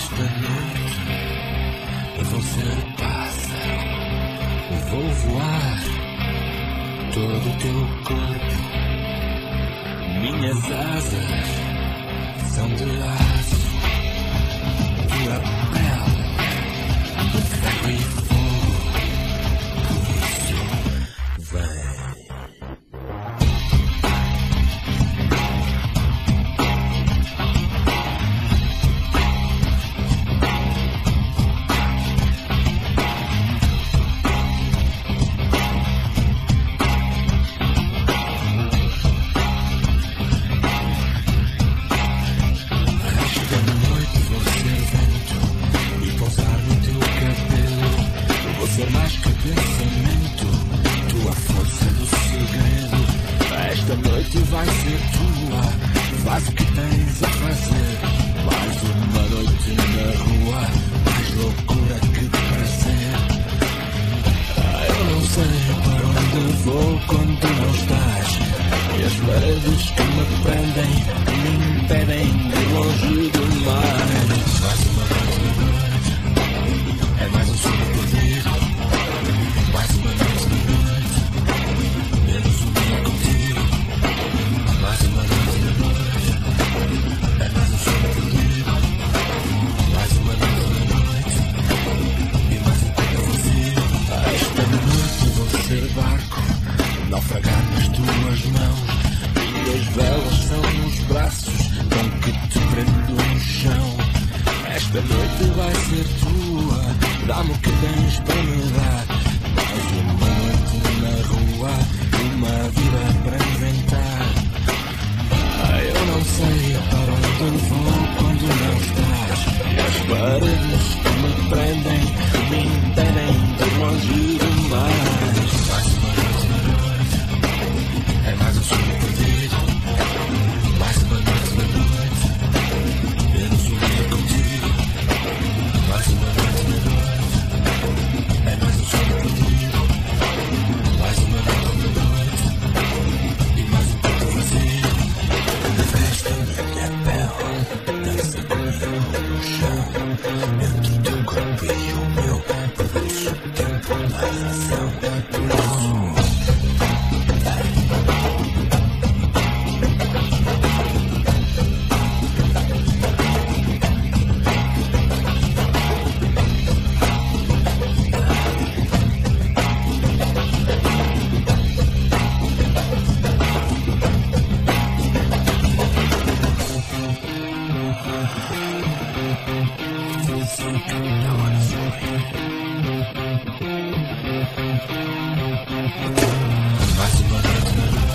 Esta noite eu vou ser pássaro, vou voar todo o teu corpo. Minhas asas são de aço, tua pele de ferro e fogo. Por isso, vem. Ser mais que pensamento, tua força do segredo. Esta noite vai ser tua, faz o que tens a fazer. Mais uma noite na rua, mais loucura que prazer. Eu não sei para onde vou quando não estás, e as paredes que me prendem me impedem de ir longe demais. Mais uma noite, é mais um sonho perdido. Mais uma noite de noite, menos um dia contigo. Mais uma noite de noite, é mais um sonho perdido. Mais uma noite de noite, e mais um tempo vazio. Esta noite vou ser barco, naufragar nas tuas mãos. Minhas velas são os braços com que te prendo no chão. Esta noite vai ser tua, dá-me o que tens para me dar. Mais uma noite na rua, uma vida para inventar. Eu não sei para onde vou quando não estás, e as paredes que me prendem me impedem de longe demais. Mais uma noite na noite, é mais um sonho perdido. Mais uma noite na noite, menos um dia contigo. Mais uma noite na noite, é mais um sonho perdido. Mais uma noite na noite, e mais um tempo vazio. Veste a minha pele, dança comigo no chão. Entre o teu corpo e o meu, produz o tempo na razão. Por isso, mais uma noite na noite.